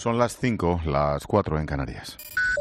Son las 5, las 4 en Canarias.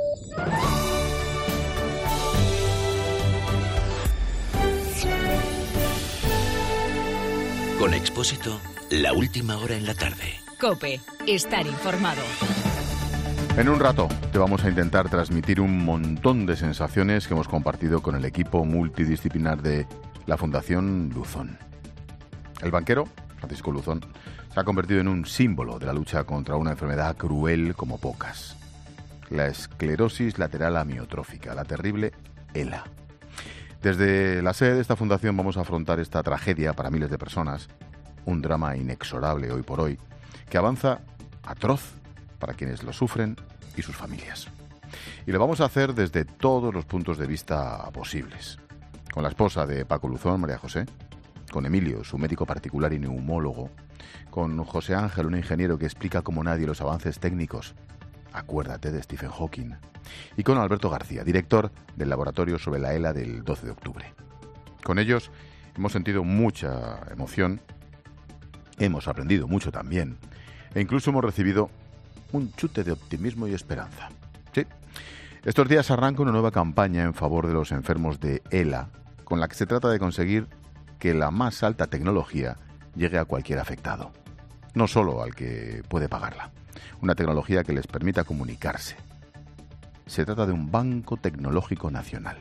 Con Expósito, la última hora en la tarde. COPE, estar informado. En un rato te vamos a intentar transmitir un montón de sensaciones que hemos compartido con el equipo multidisciplinar de la Fundación Luzón. El banquero, Francisco Luzón, se ha convertido en un símbolo de la lucha contra una enfermedad cruel como pocas. La esclerosis lateral amiotrófica, la terrible ELA. Desde la sede de esta fundación vamos a afrontar esta tragedia para miles de personas, un drama inexorable hoy por hoy, que avanza atroz para quienes lo sufren y sus familias. Y lo vamos a hacer desde todos los puntos de vista posibles. Con la esposa de Paco Luzón, María José, con Emilio, su médico particular y neumólogo, con José Ángel, un ingeniero que explica como nadie los avances técnicos, acuérdate de Stephen Hawking, y con Alberto García, director del laboratorio sobre la ELA del 12 de octubre. Con ellos hemos sentido mucha emoción, hemos aprendido mucho también, e incluso hemos recibido un chute de optimismo y esperanza. Sí, estos días arranca una nueva campaña en favor de los enfermos de ELA, con la que se trata de conseguir que la más alta tecnología llegue a cualquier afectado, no solo al que puede pagarla. Una tecnología que les permita comunicarse. Se trata de un banco tecnológico nacional.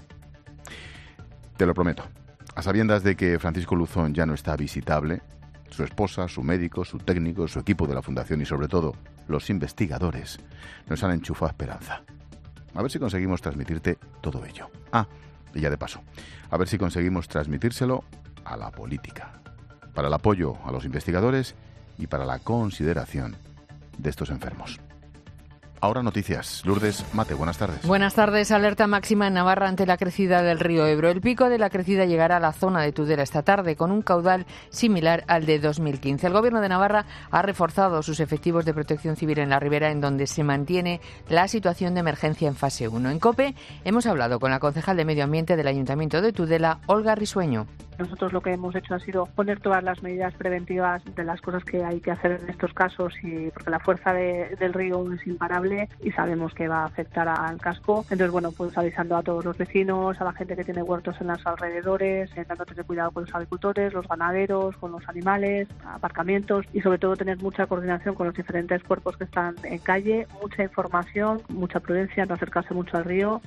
Te lo prometo, a sabiendas de que Francisco Luzón ya no está visitable, su esposa, su médico, su técnico, su equipo de la Fundación y sobre todo los investigadores nos han enchufado esperanza. A ver si conseguimos transmitirte todo ello. Y ya de paso, a ver si conseguimos transmitírselo a la política, para el apoyo a los investigadores y para la consideración de estos enfermos. Ahora noticias. Lourdes Mate, buenas tardes. Buenas tardes. Alerta máxima en Navarra ante la crecida del río Ebro. El pico de la crecida llegará a la zona de Tudela esta tarde con un caudal similar al de 2015. El Gobierno de Navarra ha reforzado sus efectivos de protección civil en la ribera, en donde se mantiene la situación de emergencia en fase 1. En COPE hemos hablado con la concejal de Medio Ambiente del Ayuntamiento de Tudela, Olga Risueño. Nosotros lo que hemos hecho ha sido poner todas las medidas preventivas de las cosas que hay que hacer en estos casos, y porque la fuerza del río es imparable y sabemos que va a afectar al casco. Entonces, pues avisando a todos los vecinos, a la gente que tiene huertos en los alrededores, intentando tener cuidado con los agricultores, los ganaderos, con los animales, aparcamientos, y sobre todo tener mucha coordinación con los diferentes cuerpos que están en calle, mucha información, mucha prudencia, no acercarse mucho al río.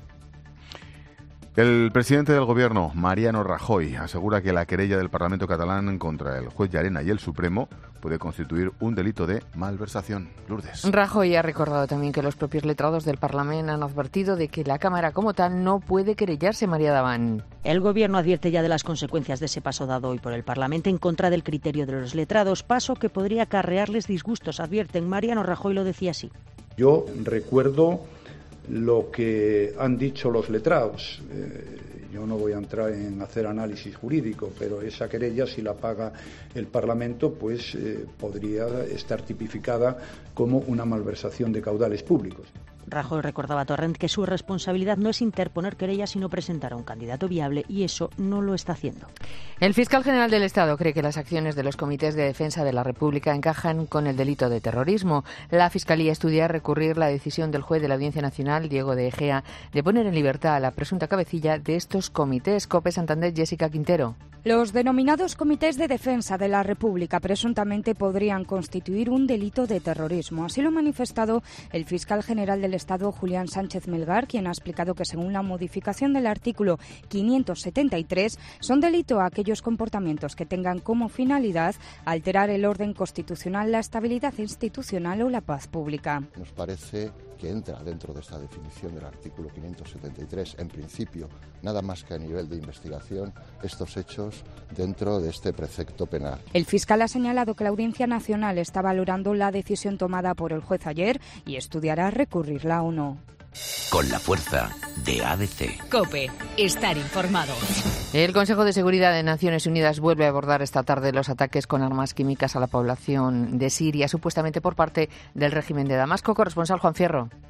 El presidente del Gobierno, Mariano Rajoy, asegura que la querella del Parlamento catalán contra el juez Llarena y el Supremo puede constituir un delito de malversación. Lourdes. Rajoy ha recordado también que los propios letrados del Parlamento han advertido de que la Cámara como tal no puede querellarse. María Daván. El Gobierno advierte ya de las consecuencias de ese paso dado hoy por el Parlamento en contra del criterio de los letrados, paso que podría acarrearles disgustos, advierten. Mariano Rajoy lo decía así. Yo recuerdo lo que han dicho los letrados. Yo no voy a entrar en hacer análisis jurídico, pero esa querella, si la paga el Parlamento, pues podría estar tipificada como una malversación de caudales públicos. Rajoy recordaba a Torrent que su responsabilidad no es interponer querellas, sino presentar a un candidato viable, y eso no lo está haciendo. El fiscal general del Estado cree que las acciones de los comités de defensa de la República encajan con el delito de terrorismo. La Fiscalía estudia recurrir la decisión del juez de la Audiencia Nacional, Diego de Egea, de poner en libertad a la presunta cabecilla de estos comités. COPE Santander, Jessica Quintero. Los denominados comités de defensa de la República presuntamente podrían constituir un delito de terrorismo. Así lo ha manifestado el fiscal general del Estado, Julián Sánchez Melgar, quien ha explicado que según la modificación del artículo 573 son delito aquellos comportamientos que tengan como finalidad alterar el orden constitucional, la estabilidad institucional o la paz pública. Nos parece que entra dentro de esta definición del artículo 573, en principio, nada más que a nivel de investigación, estos hechos dentro de este precepto penal. El fiscal ha señalado que la Audiencia Nacional está valorando la decisión tomada por el juez ayer y estudiará recurrirla o no. Con la fuerza de ADC. COPE, estar informado. El Consejo de Seguridad de Naciones Unidas vuelve a abordar esta tarde los ataques con armas químicas a la población de Siria, supuestamente por parte del régimen de Damasco. Corresponsal Juan Fierro.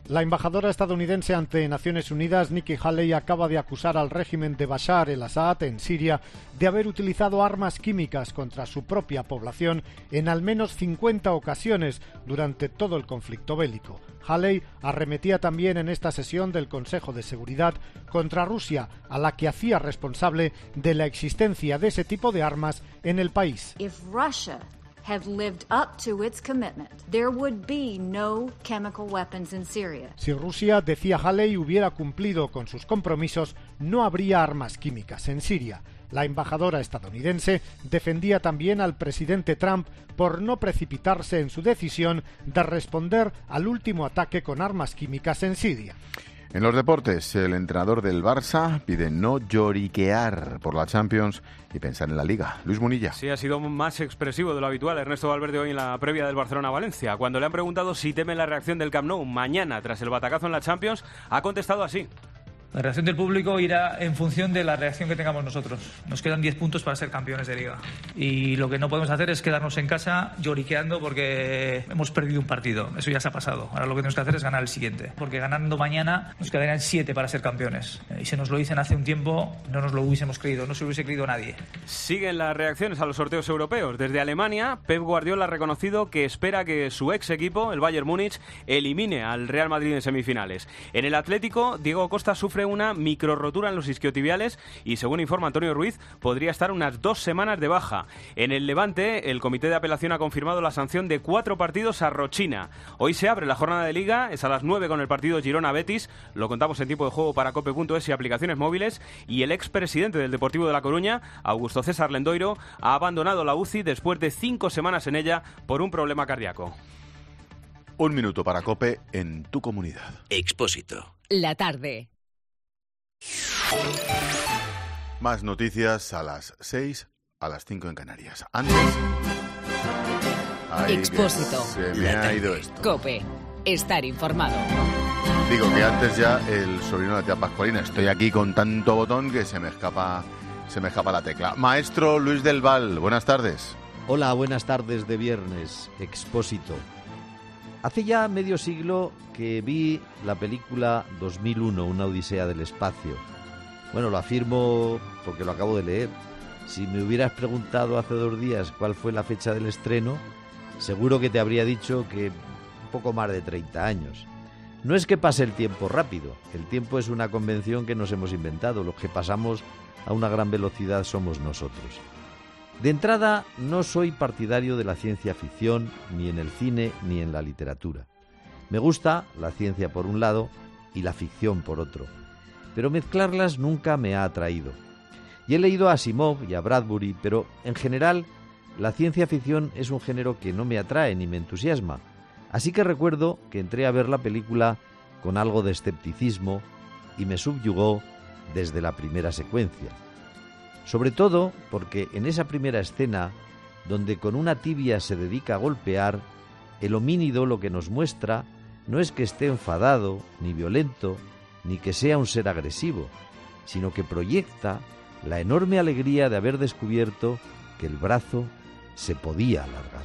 La embajadora estadounidense ante Naciones Unidas, Nikki Haley, acaba de acusar al régimen de Bashar el-Assad en Siria de haber utilizado armas químicas contra su propia población en al menos 50 ocasiones durante todo el conflicto bélico. Haley arremetía también en esta sesión del Consejo de Seguridad contra Rusia, a la que hacía responsable de la existencia de ese tipo de armas en el país. Have lived up to its commitment, there would be no chemical weapons in Syria. Si Rusia, decía Haley, hubiera cumplido con sus compromisos, no habría armas químicas en Siria. La embajadora estadounidense defendía también al presidente Trump por no precipitarse en su decisión de responder al último ataque con armas químicas en Siria. En los deportes, el entrenador del Barça pide no lloriquear por la Champions y pensar en la Liga. Luis Munilla. Sí, ha sido más expresivo de lo habitual Ernesto Valverde hoy en la previa del Barcelona-Valencia. Cuando le han preguntado si teme la reacción del Camp Nou mañana tras el batacazo en la Champions, ha contestado así. La reacción del público irá en función de la reacción que tengamos nosotros. Nos quedan 10 puntos para ser campeones de Liga. Y lo que no podemos hacer es quedarnos en casa lloriqueando porque hemos perdido un partido. Eso ya se ha pasado. Ahora lo que tenemos que hacer es ganar el siguiente. Porque ganando mañana nos quedarían 7 para ser campeones. Y si nos lo dicen hace un tiempo, no nos lo hubiésemos creído. No se lo hubiese creído nadie. Siguen las reacciones a los sorteos europeos. Desde Alemania, Pep Guardiola ha reconocido que espera que su ex equipo, el Bayern Múnich, elimine al Real Madrid en semifinales. En el Atlético, Diego Costa sufre una microrotura en los isquiotibiales y, según informa Antonio Ruiz, podría estar unas 2 semanas de baja. En el Levante, el Comité de Apelación ha confirmado la sanción de 4 partidos a Rochina. Hoy se abre la jornada de Liga, es a las 9 con el partido Girona-Betis, lo contamos en tiempo de juego para cope.es y aplicaciones móviles, y el expresidente del Deportivo de La Coruña, Augusto César Lendoiro, ha abandonado la UCI después de 5 semanas en ella por un problema cardíaco. 1 minuto para COPE en tu comunidad. Expósito. La tarde. Más noticias a las 6, a las 5 en Canarias. Antes... Expósito. Se me ha ido esto. COPE. Estar informado. Digo que antes ya el sobrino de la tía Pascualina. Estoy aquí con tanto botón que se me escapa la tecla. Maestro Luis del Val, buenas tardes. Hola, buenas tardes de viernes. Expósito. Hace ya medio siglo que vi la película 2001, una odisea del espacio. Bueno, lo afirmo porque lo acabo de leer. Si me hubieras preguntado hace 2 días cuál fue la fecha del estreno, seguro que te habría dicho que poco más de 30 años. No es que pase el tiempo rápido, el tiempo es una convención que nos hemos inventado, los que pasamos a una gran velocidad somos nosotros. De entrada, no soy partidario de la ciencia ficción, ni en el cine ni en la literatura. Me gusta la ciencia por un lado y la ficción por otro, pero mezclarlas nunca me ha atraído. Y he leído a Asimov y a Bradbury, pero en general la ciencia ficción es un género que no me atrae ni me entusiasma. Así que recuerdo que entré a ver la película con algo de escepticismo y me subyugó desde la primera secuencia. Sobre todo porque en esa primera escena, donde con una tibia se dedica a golpear, el homínido lo que nos muestra no es que esté enfadado, ni violento, ni que sea un ser agresivo, sino que proyecta la enorme alegría de haber descubierto que el brazo se podía alargar.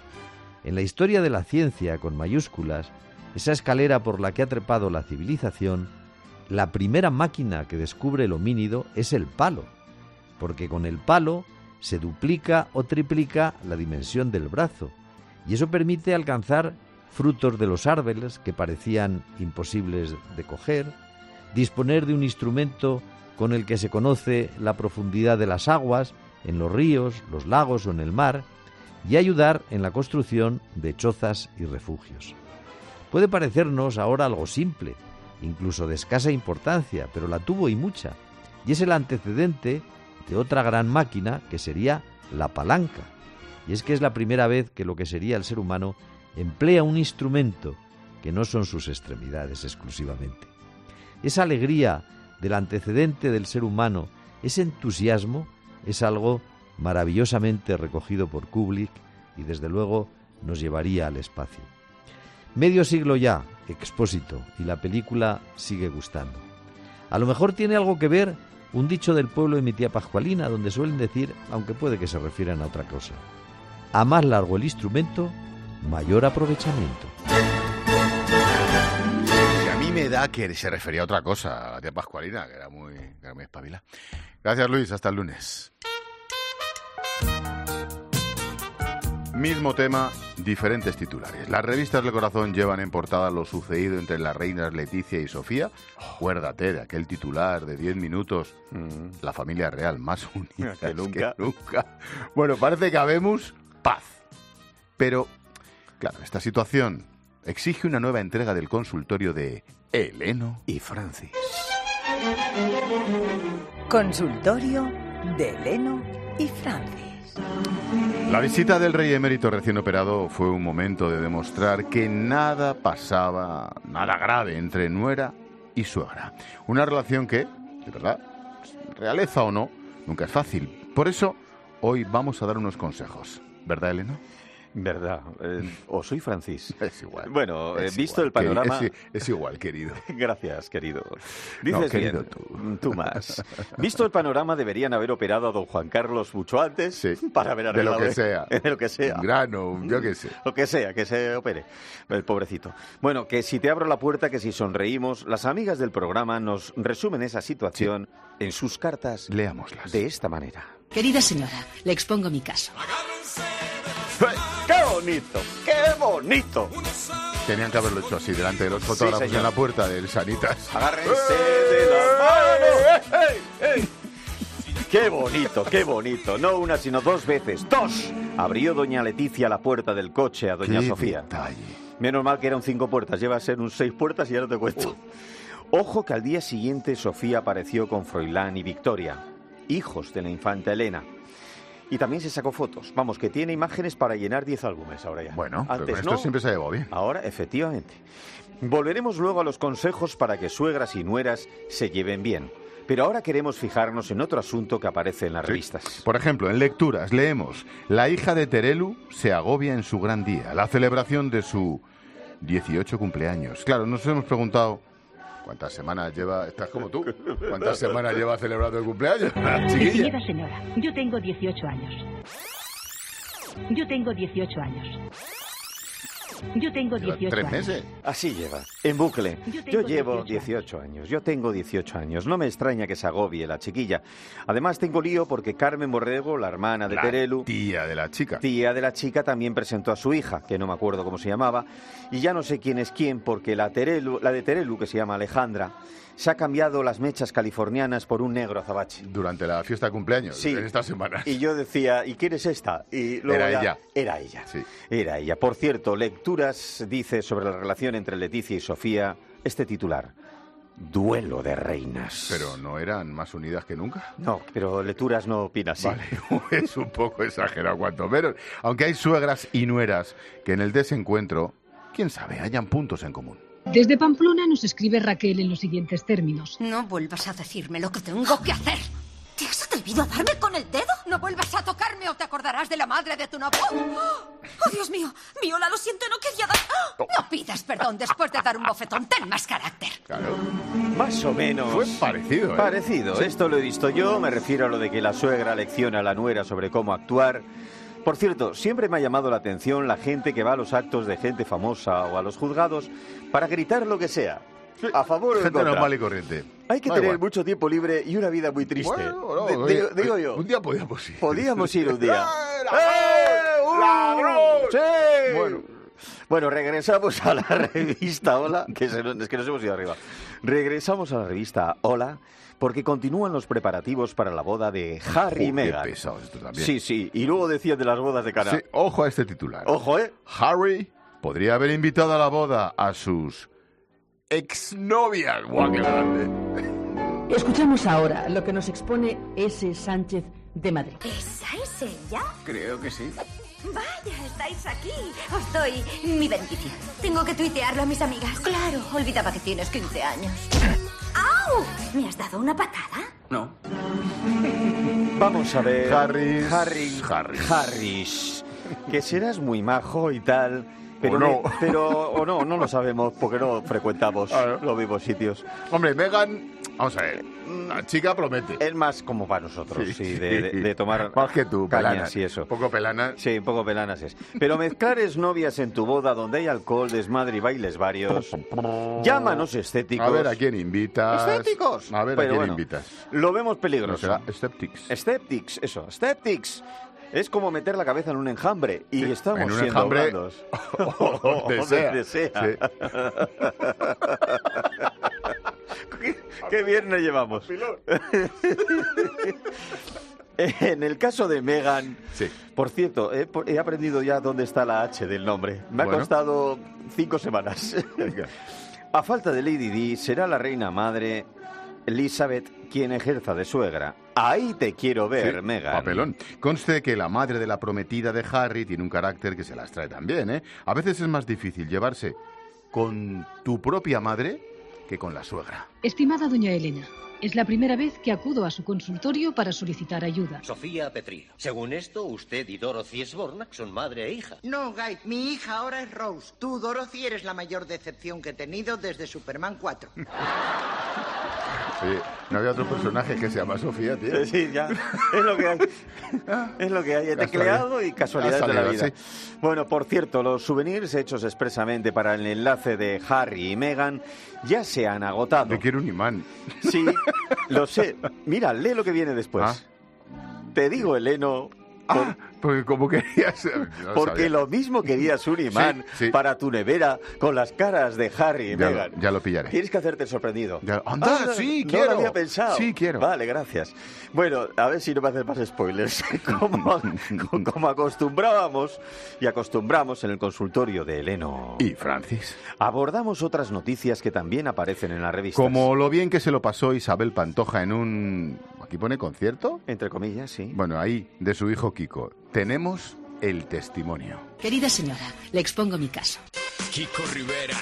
En la historia de la ciencia, con mayúsculas, esa escalera por la que ha trepado la civilización, la primera máquina que descubre el homínido es el palo, porque con el palo se duplica o triplica la dimensión del brazo, y eso permite alcanzar frutos de los árboles que parecían imposibles de coger, disponer de un instrumento con el que se conoce la profundidad de las aguas, en los ríos, los lagos o en el mar, y ayudar en la construcción de chozas y refugios. Puede parecernos ahora algo simple, incluso de escasa importancia, pero la tuvo y mucha, y es el antecedente de otra gran máquina que sería la palanca. Y es que es la primera vez que lo que sería el ser humano emplea un instrumento que no son sus extremidades exclusivamente. Esa alegría del antecedente del ser humano, ese entusiasmo, es algo maravillosamente recogido por Kubrick y desde luego nos llevaría al espacio. Medio siglo ya, Expósito, y la película sigue gustando. A lo mejor tiene algo que ver un dicho del pueblo de mi tía Pascualina, donde suelen decir, aunque puede que se refieran a otra cosa: a más largo el instrumento, mayor aprovechamiento. Teda, que se refería a otra cosa, a la tía Pascualina, que era muy espabilada. Gracias, Luis. Hasta el lunes. Mismo tema, diferentes titulares. Las revistas del corazón llevan en portada lo sucedido entre las reinas Leticia y Sofía. Acuérdate de aquel titular de 10 minutos. La familia real más unida que nunca. Bueno, parece que habemos paz. Pero, claro, esta situación exige una nueva entrega del consultorio de Eleno y Francis. Consultorio de Eleno y Francis. La visita del rey emérito recién operado fue un momento de demostrar que nada pasaba, nada grave entre nuera y suegra. Una relación que, de verdad, realeza o no, nunca es fácil. Por eso, hoy vamos a dar unos consejos. ¿Verdad, Eleno? ¿Verdad? ¿O soy Francis? Es igual. Bueno, es visto igual, el panorama... Es igual, querido. Gracias, querido. Dices querido, bien. Tú más. Visto el panorama, deberían haber operado a don Juan Carlos mucho antes para haber arreglado... De lo que sea. De lo que sea. Un grano, yo qué sé. Lo que sea, que se opere. El pobrecito. Bueno, que si te abro la puerta, que si sonreímos, las amigas del programa nos resumen esa situación en sus cartas. Leámoslas. De esta manera. Querida señora, le expongo mi caso. ¡Qué bonito! ¡Qué bonito! Tenían que haberlo hecho así, delante de los fotógrafos en la puerta del Sanitas. ¡Agárrense de las manos! ¡Ey! ¡Qué bonito, qué bonito! No una, sino dos veces. ¡Dos! Abrió doña Leticia la puerta del coche a doña Sofía. Detalle. Menos mal que eran 5 puertas. Lleva a ser un 6 puertas y ya no te cuento. Ojo que al día siguiente Sofía apareció con Froilán y Victoria, hijos de la infanta Elena. Y también se sacó fotos. Vamos, que tiene imágenes para llenar 10 álbumes ahora ya. Bueno, antes pero esto siempre se llevó bien. Ahora, efectivamente. Volveremos luego a los consejos para que suegras y nueras se lleven bien. Pero ahora queremos fijarnos en otro asunto que aparece en las revistas. Por ejemplo, en lecturas leemos: la hija de Terelu se agobia en su gran día, la celebración de su 18 cumpleaños. Claro, nos hemos preguntado... ¿Cuántas semanas lleva? Estás como tú. ¿Cuántas semanas lleva celebrando el cumpleaños? Querida señora, yo tengo 18 años. Yo tengo 18 años. Yo tengo 18 ¿3 años. meses? Así lleva, en bucle. Yo llevo 18 años. años. Yo tengo 18 años. No me extraña que se agobie la chiquilla. Además, tengo lío porque Carmen Borrego, la hermana de Terelu... tía de la chica. Tía de la chica también presentó a su hija, que no me acuerdo cómo se llamaba. Y ya no sé quién es quién, porque la de Terelu, que se llama Alejandra, se ha cambiado las mechas californianas por un negro azabache. Durante la fiesta de cumpleaños, sí, en estas semanas. Y yo decía, ¿y quién es esta? Y luego era ella. Era ella. Sí. Era ella. Por cierto, Lecturas dice sobre la relación entre Leticia y Sofía este titular: Duelo de reinas. ¿Pero no eran más unidas que nunca? No, pero Lecturas no opina así. Vale, es un poco exagerado cuanto menos. Aunque hay suegras y nueras que en el desencuentro, quién sabe, hayan puntos en común. Desde Pamplona nos escribe Raquel en los siguientes términos. No vuelvas a decirme lo que tengo que hacer. ¿Te has atrevido a darme con el dedo? No vuelvas a tocarme o te acordarás de la madre de tu novio. ¡Oh, Dios mío! Viola, lo siento, no quería dar... No pidas perdón después de dar un bofetón. Ten más carácter. Claro. Más o menos. Fue parecido, ¿eh? Parecido. Sí. Esto lo he visto yo. Me refiero a lo de que la suegra lecciona a la nuera sobre cómo actuar. Por cierto, siempre me ha llamado la atención la gente que va a los actos de gente famosa o a los juzgados para gritar lo que sea. A favor o en contra. Gente normal y corriente. Hay que tener mucho tiempo libre y una vida muy triste. Bueno, no, digo yo. Un día podíamos ir. Podíamos ir un día. ¡Ladrón! ¡Sí! Bueno, regresamos a la revista Hola, es que nos hemos ido arriba. Regresamos a la revista Hola, porque continúan los preparativos para la boda de Harry y Meghan. Qué pesado esto también. Sí, sí, y luego decían de las bodas de Cana. Sí, ojo a este titular. Ojo, ¿eh? Harry podría haber invitado a la boda a sus exnovias. ¡Guau, qué grande! Escuchamos ahora lo que nos expone S. Sánchez de Madrid. ¿Esa es ella? Creo que sí. Vaya, estáis aquí. Os doy mi bendición. Tengo que tuitearlo a mis amigas. Claro, olvidaba que tienes 15 años. ¡Au! ¿Me has dado una patada? No. Vamos a ver. Harris. Que serás muy majo y tal. Pero no lo sabemos porque no frecuentamos los mismos sitios. Hombre, Meghan Vamos a ver, la chica promete. Es más como para nosotros, sí, de tomar más que tú, cañas pelanas. y eso. Un poco pelanas. Sí, un poco pelanas es. Pero mezclar exnovias en tu boda donde hay alcohol, desmadre y bailes varios. Llámanos escépticos. A ver a quién invitas. ¿Escépticos? A ver Pero a quién bueno, invitas. Lo vemos peligroso. No será Skeptics. Skeptics, eso, Skeptics. Es como meter la cabeza en un enjambre y estamos en un siendo enjambre blandos. donde sea. Sí. ¿Qué viernes llevamos? En el caso de Meghan, por cierto, he aprendido ya dónde está la H del nombre. Me ha costado 5 semanas. A falta de Lady Di, será la reina madre Elizabeth quien ejerza de suegra. Ahí te quiero ver, Meghan. Papelón. Conste que la madre de la prometida de Harry tiene un carácter que se las trae también, ¿eh? A veces es más difícil llevarse con tu propia madre que con la suegra. Estimada doña Elena, es la primera vez que acudo a su consultorio para solicitar ayuda. Sofía Petrino. Según esto, usted y Dorothy Sbornak son madre e hija. No, Guy, mi hija ahora es Rose. Tú, Dorothy, eres la mayor decepción que he tenido desde Superman 4. Oye, no había otro personaje que se llama Sofía, tío. Sí, ya. Es lo que hay. Es lo que hay. He tecleado y casualidades de la vida. Sí. Bueno, por cierto, los souvenirs hechos expresamente para el enlace de Harry y Meghan ya se han agotado. Me quiero un imán. Sí, lo sé. Mira, lee lo que viene después. Te digo, Eleno... Porque como querías... No porque lo mismo querías un imán para tu nevera con las caras de Harry y Meghan. Ya lo pillaré. Tienes que hacerte el sorprendido. ¡Anda, sí, quiero! No lo había pensado. Sí, quiero. Vale, gracias. Bueno, a ver si no me haces más spoilers. Como acostumbrábamos y acostumbramos en el consultorio de Eleno y Francis, abordamos otras noticias que también aparecen en las revistas. Como lo bien que se lo pasó Isabel Pantoja en un... ¿Aquí pone concierto? Entre comillas, sí. Bueno, ahí, de su hijo Kiko. Tenemos el testimonio. Querida señora, le expongo mi caso. Kiko Rivera.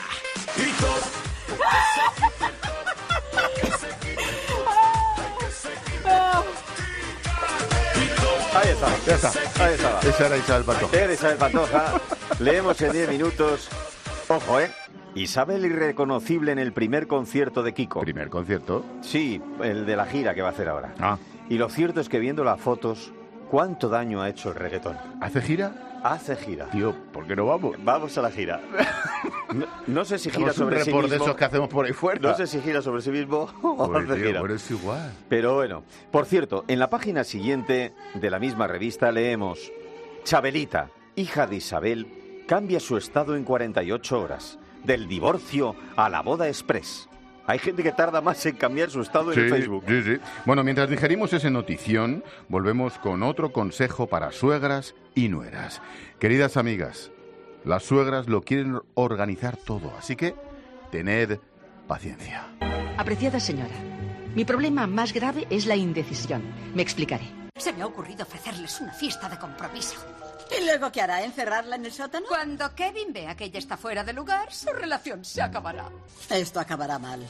Ahí está. Esa era Isabel Pantoja. Era Isabel Pantoja. Leemos en 10 minutos. Ojo, Isabel irreconocible en el primer concierto de Kiko. ¿Primer concierto? Sí, el de la gira que va a hacer ahora. Y lo cierto es que viendo las fotos, ¿cuánto daño ha hecho el reggaetón? ¿Hace gira? Hace gira. Tío, ¿por qué no vamos? Vamos a la gira. No sé si gira sobre sí mismo. De esos que hacemos por ahí fuera. No sé si gira sobre sí mismo o hace gira. Bueno, es igual. Pero bueno, por cierto, en la página siguiente de la misma revista leemos: Chabelita, hija de Isabel, cambia su estado en 48 horas. Del divorcio a la boda express. Hay gente que tarda más en cambiar su estado en Facebook. Sí. Bueno, mientras digerimos ese notición, volvemos con otro consejo para suegras y nueras. Queridas amigas, las suegras lo quieren organizar todo, así que tened paciencia. Apreciada señora, mi problema más grave es la indecisión. Me explicaré. Se me ha ocurrido ofrecerles una fiesta de compromiso. ¿Y luego qué hará? ¿Encerrarla en el sótano? Cuando Kevin vea que ella está fuera de lugar, su relación se acabará. Esto acabará mal.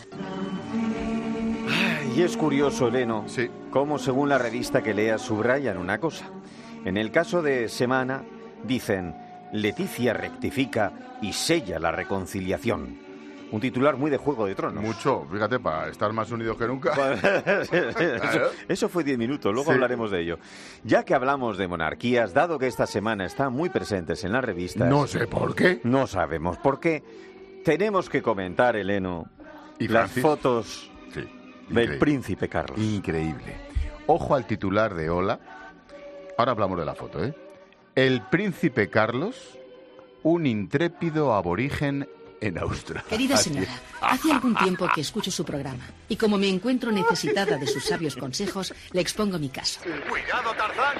Y es curioso, Eleno, cómo según la revista que leas subrayan una cosa. En el caso de Semana, dicen: Leticia rectifica y sella la reconciliación. Un titular muy de Juego de Tronos. Mucho, fíjate, para estar más unidos que nunca. Eso fue 10 minutos, luego hablaremos de ello. Ya que hablamos de monarquías, dado que esta semana están muy presentes en las revistas... No sé por qué. No sabemos por qué. Tenemos que comentar, Eleno, ¿Y las Francis? fotos del príncipe Carlos. Increíble. Ojo al titular de Hola. Ahora hablamos de la foto, ¿eh? El príncipe Carlos, un intrépido aborigen en Australia. Querida señora, hace algún tiempo que escucho su programa y como me encuentro necesitada de sus sabios consejos, le expongo mi caso. ¡Cuidado, Tarzán!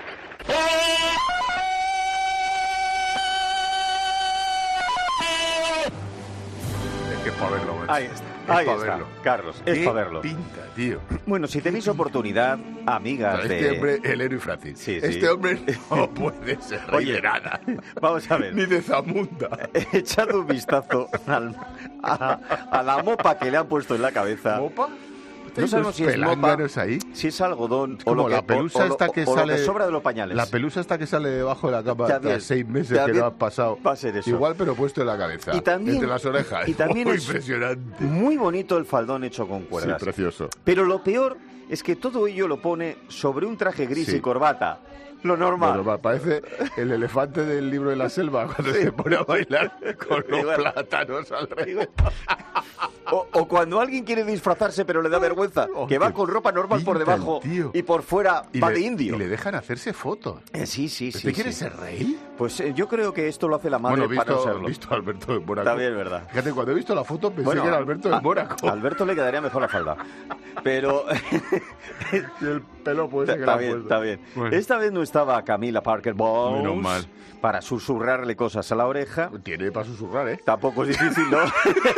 Es que es para verlo, macho. Ahí está. Ahí está, Carlos, es para verlo. Pinta, tío. Bueno, si tenéis oportunidad, amigas de... Este hombre, Eleno y Francis. Sí. Este hombre no puede ser rey de nada. Vamos a ver. Ni de Zamunda. Echad un vistazo a la mopa que le han puesto en la cabeza. ¿Mopa? No sabemos si es mopa, pelánganos ahí. si es algodón Es como o lo que, la pelusa esta que o sale... lo que sobra de los pañales. La pelusa esta que sale debajo de la capa También, tras 6 meses que también no has pasado. va a ser eso. Igual, pero puesto en la cabeza. Y también, entre las orejas. y también Muy es impresionante. muy bonito el faldón hecho con cuerdas. Sí, precioso. Pero lo peor es que todo ello lo pone sobre un traje gris Sí. y corbata. Lo normal. Bueno, parece el elefante del libro de la selva cuando se pone a bailar con los plátanos alrededor. O cuando alguien quiere disfrazarse pero le da vergüenza, que va con ropa normal por pinta debajo el tío. y por fuera va le, de indio. Y le dejan hacerse fotos. Sí, sí, sí. ¿Usted quiere sí. ser rey? Pues yo creo que esto lo hace la madre Bueno, para no serlo. visto a Alberto de Mónaco. También es verdad. Fíjate, cuando he visto la foto pensé que era Alberto de Mónaco. A Alberto le quedaría mejor la falda. Pero... Y el pelo puede ser que Está le ha bien, puesto. está bien. Bueno. Esta vez no estaba Camila Parker Bowles. Menos mal. Para susurrarle cosas a la oreja. Tiene para susurrar, ¿eh? Tampoco es difícil, ¿no?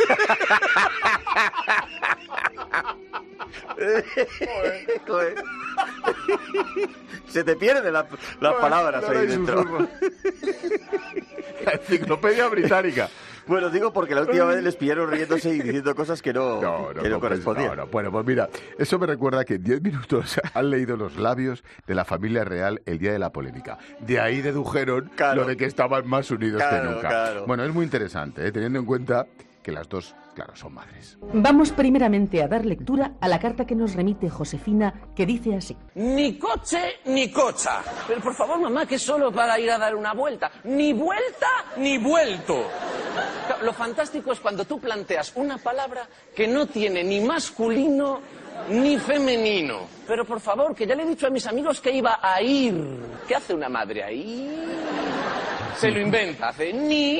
Joder. Se te pierden las palabras ahí dentro. La enciclopedia británica. Bueno, digo porque la última vez les pillaron riéndose y diciendo cosas que no correspondían. No. Bueno, pues mira, eso me recuerda que en 10 minutos han leído los labios de la familia real el día de la polémica. De ahí dedujeron lo de que estaban más unidos que nunca. Claro. Bueno, es muy interesante, teniendo en cuenta que las dos, claro, son madres. Vamos primeramente a dar lectura a la carta que nos remite Josefina, que dice así. Ni coche ni cocha. Pero por favor, mamá, que es solo para ir a dar una vuelta. Ni vuelta ni vuelto. Lo fantástico es cuando tú planteas una palabra que no tiene ni masculino ni femenino. Pero por favor, que ya le he dicho a mis amigos que iba a ir. ¿Qué hace una madre ahí? Se lo inventa, hace ni ir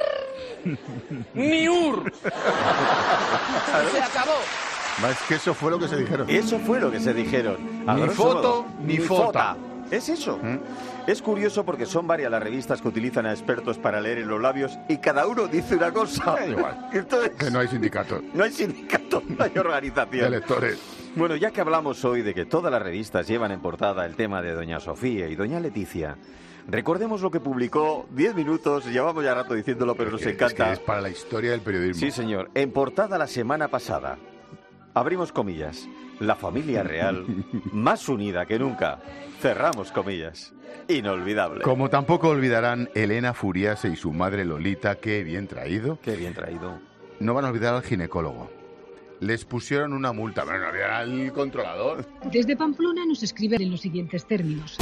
ni ur. Se acabó. Es que eso fue lo que se dijeron. Eso fue lo que se dijeron. Ni foto, ni fota. Es eso. Es curioso porque son varias las revistas que utilizan a expertos para leer en los labios y cada uno dice una cosa. Igual. Entonces, Que no hay sindicato. no hay sindicato, no hay organización. De lectores. Bueno, ya que hablamos hoy de que todas las revistas llevan en portada el tema de Doña Sofía y Doña Leticia, recordemos lo que publicó 10 minutos, llevamos ya rato diciéndolo, pero nos encanta. Es que es para la historia del periodismo. Sí, señor. En portada la semana pasada, abrimos comillas, la familia real más unida que nunca, cerramos comillas, inolvidable. Como tampoco olvidarán Elena Furiase y su madre Lolita, qué bien traído. Qué bien traído. No van a olvidar al ginecólogo. Les pusieron una multa, pero no olvidarán al controlador. Desde Pamplona nos escriben en los siguientes términos.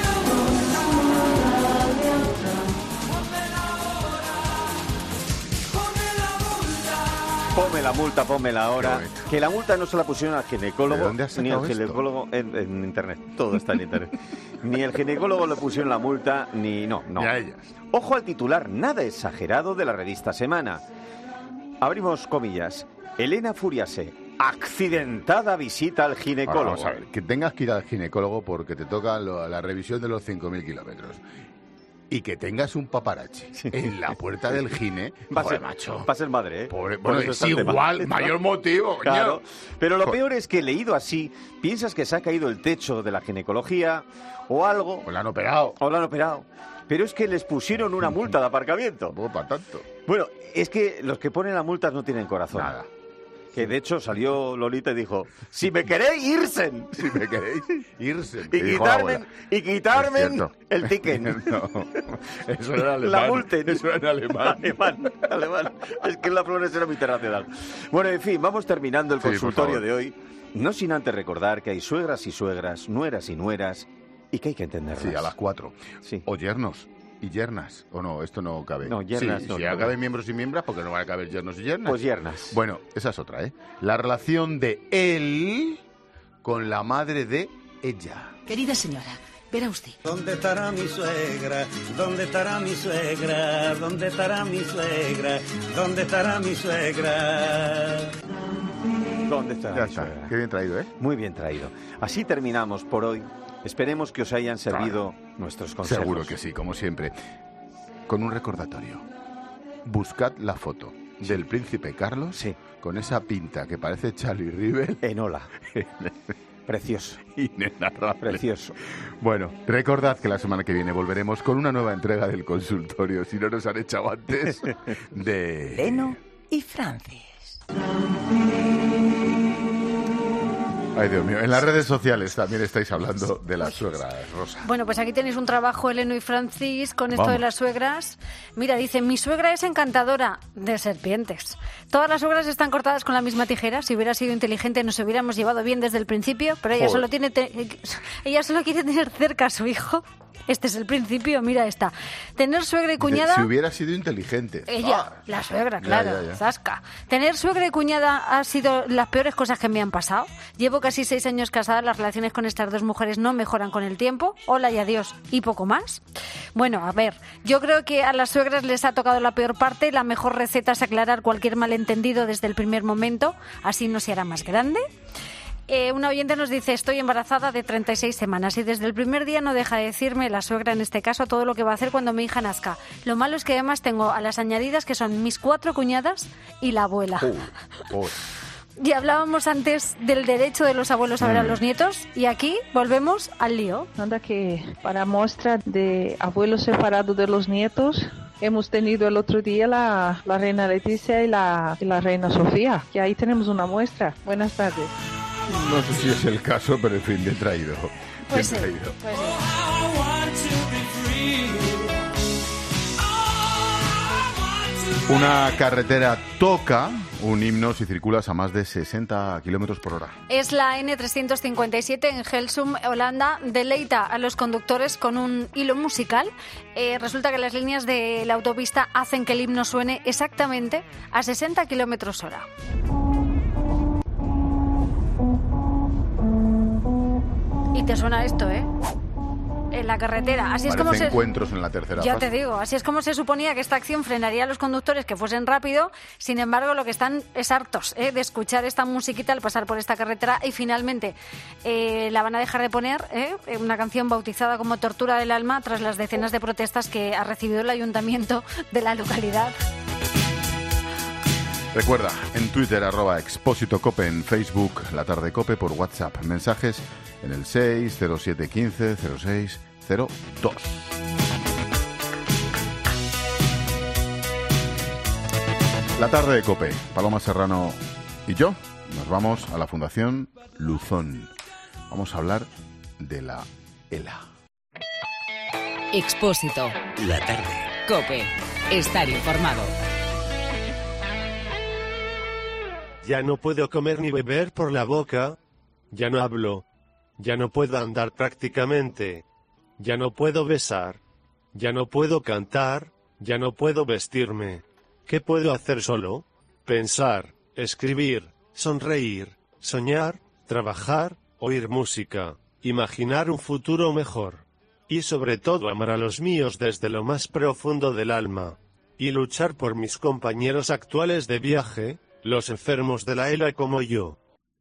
Ponme la multa, ponme la hora. Que la multa no se la pusieron al ginecólogo, ¿De dónde has ni al sacado esto? ginecólogo en internet. Todo está en internet. Ni el ginecólogo le pusieron la multa, ni no. Ni a ellas. Ojo al titular nada exagerado de la revista Semana. Abrimos comillas. Elena Furiase, accidentada visita al ginecólogo. Ahora, vamos a ver, que tengas que ir al ginecólogo porque te toca la revisión de los 5.000 kilómetros. Y que tengas un paparazzi en la puerta del gine, joder, macho. Va a ser madre, ¿eh? Pobre, Por bueno, eso es está el tema. igual, mayor motivo, Claro. coño. Pero lo Joder. peor es que leído así, piensas que se ha caído el techo de la ginecología o algo. O la han operado. O la han operado. Pero es que les pusieron una multa de aparcamiento. Tampoco para tanto. Bueno, es que los que ponen las multas no tienen corazón. Nada. Que de hecho salió Lolita y dijo, si me queréis, irsen. Si me queréis, irse. Y quitarme Es cierto. el ticket. No, eso era alemán. La multen. Eso era en alemán. Alemán. Es que la Flores era muy internacional. Bueno, en fin, vamos terminando el Sí, por consultorio favor. de hoy. No sin antes recordar que hay suegras y suegras, nueras y nueras, y que hay que entenderlas. Sí, a las 4. Sí. O yernos y yernas. O no, esto no cabe. No, yernas sí, no, si no. ya caben miembros y miembros, porque no van a caber yernos y yernas. Pues yernas. Bueno, esa es otra, ¿eh? La relación de él con la madre de ella. Querida señora, verá usted. ¿Dónde estará mi suegra? ¿Dónde estará mi suegra? ¿Dónde estará mi suegra? ¿Dónde estará mi suegra? ¿Dónde está Ya mi está. suegra? Qué bien traído, ¿eh? Muy bien traído. Así terminamos por hoy. Esperemos que os hayan servido nuestros consejos. Seguro que sí, como siempre. Con un recordatorio. Buscad la foto del príncipe Carlos con esa pinta que parece Charlie Rivel. Enola. Precioso. Inenarrable. Precioso. Bueno, recordad que la semana que viene volveremos con una nueva entrega del consultorio, si no nos han echado antes, de... Leno y Francis. Ay, Dios mío. En las redes sociales también estáis hablando de las suegras, Rosa. Bueno, pues aquí tenéis un trabajo, Eleno y Francis, con esto de las suegras. Mira, dice, mi suegra es encantadora de serpientes. Todas las suegras están cortadas con la misma tijera. Si hubiera sido inteligente nos hubiéramos llevado bien desde el principio, pero ella solo quiere tener cerca a su hijo. Este es el principio, mira esta. Tener suegra y cuñada... Si hubiera sido inteligente. Ella, la suegra, claro, zasca. Tener suegra y cuñada ha sido las peores cosas que me han pasado. Llevo casi 6 años casada, las relaciones con estas dos mujeres no mejoran con el tiempo. Hola y adiós. ¿Y poco más? Bueno, a ver, yo creo que a las suegras les ha tocado la peor parte. La mejor receta es aclarar cualquier malentendido desde el primer momento. Así no se hará más grande. Una oyente nos dice, estoy embarazada de 36 semanas y desde el primer día no deja de decirme, la suegra en este caso, todo lo que va a hacer cuando mi hija nazca. Lo malo es que además tengo a las añadidas que son mis 4 cuñadas y la abuela. Y hablábamos antes del derecho de los abuelos a ver a los nietos y aquí volvemos al lío. Anda que para muestra de abuelos separados de los nietos... Hemos tenido el otro día la reina Leticia y la reina Sofía, que ahí tenemos una muestra. Buenas tardes. No sé si es el caso, pero en fin, bien traído. Pues sí, traído. Pues sí. Una carretera toca un himno si circulas a más de 60 kilómetros por hora. Es la N357 en Helsum, Holanda. Deleita a los conductores con un hilo musical. Resulta que las líneas de la autopista hacen que el himno suene exactamente a 60 kilómetros hora. Y te suena esto, ¿eh? En la carretera. Así es como encuentros en la tercera ya fase. Te digo, así es como se suponía que esta acción frenaría a los conductores que fuesen rápido. Sin embargo, lo que están es hartos de escuchar esta musiquita al pasar por esta carretera y finalmente la van a dejar de poner, una canción bautizada como Tortura del Alma tras las decenas de protestas que ha recibido el ayuntamiento de la localidad. Recuerda, en Twitter, @expósitocope, en Facebook, La Tarde Cope, por WhatsApp. Mensajes en el 607150602. La Tarde de Cope, Paloma Serrano y yo nos vamos a la Fundación Luzón. Vamos a hablar de la ELA. Expósito. La Tarde. Cope. Estar informado. Ya no puedo comer ni beber por la boca, ya no hablo, ya no puedo andar prácticamente, ya no puedo besar, ya no puedo cantar, ya no puedo vestirme. ¿Qué puedo hacer solo? Pensar, escribir, sonreír, soñar, trabajar, oír música, imaginar un futuro mejor. Y sobre todo amar a los míos desde lo más profundo del alma. Y luchar por mis compañeros actuales de viaje, los enfermos de la ELA como yo.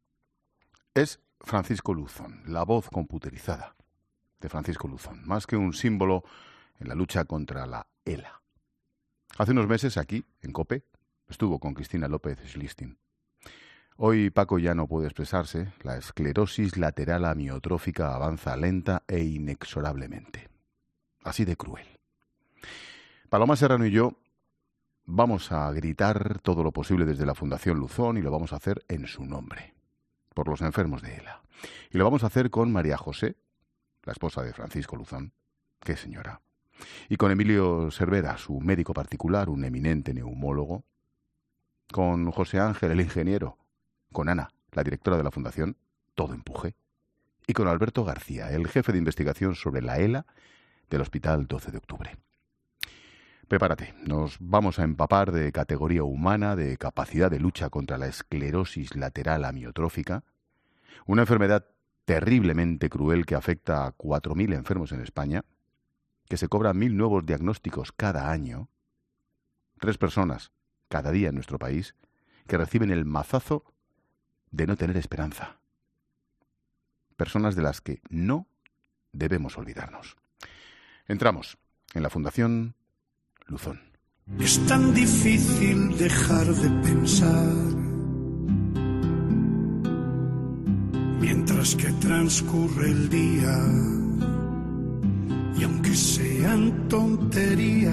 Es Francisco Luzón, la voz computerizada de Francisco Luzón, más que un símbolo en la lucha contra la ELA. Hace unos meses aquí, en COPE, estuvo con Cristina López Schlisting. Hoy Paco ya no puede expresarse, la esclerosis lateral amiotrófica avanza lenta e inexorablemente. Así de cruel. Paloma Serrano y yo vamos a gritar todo lo posible desde la Fundación Luzón y lo vamos a hacer en su nombre, por los enfermos de ELA. Y lo vamos a hacer con María José, la esposa de Francisco Luzón, qué señora, y con Emilio Cervera, su médico particular, un eminente neumólogo, con José Ángel, el ingeniero, con Ana, la directora de la Fundación, todo empuje, y con Alberto García, el jefe de investigación sobre la ELA del Hospital 12 de Octubre. Prepárate, nos vamos a empapar de categoría humana, de capacidad de lucha contra la esclerosis lateral amiotrófica, una enfermedad terriblemente cruel que afecta a 4.000 enfermos en España, que se cobran 1.000 nuevos diagnósticos cada año, 3 personas cada día en nuestro país, que reciben el mazazo de no tener esperanza. Personas de las que no debemos olvidarnos. Entramos en la Fundación Luzón. Es tan difícil dejar de pensar mientras que transcurre el día, y aunque sean tonterías,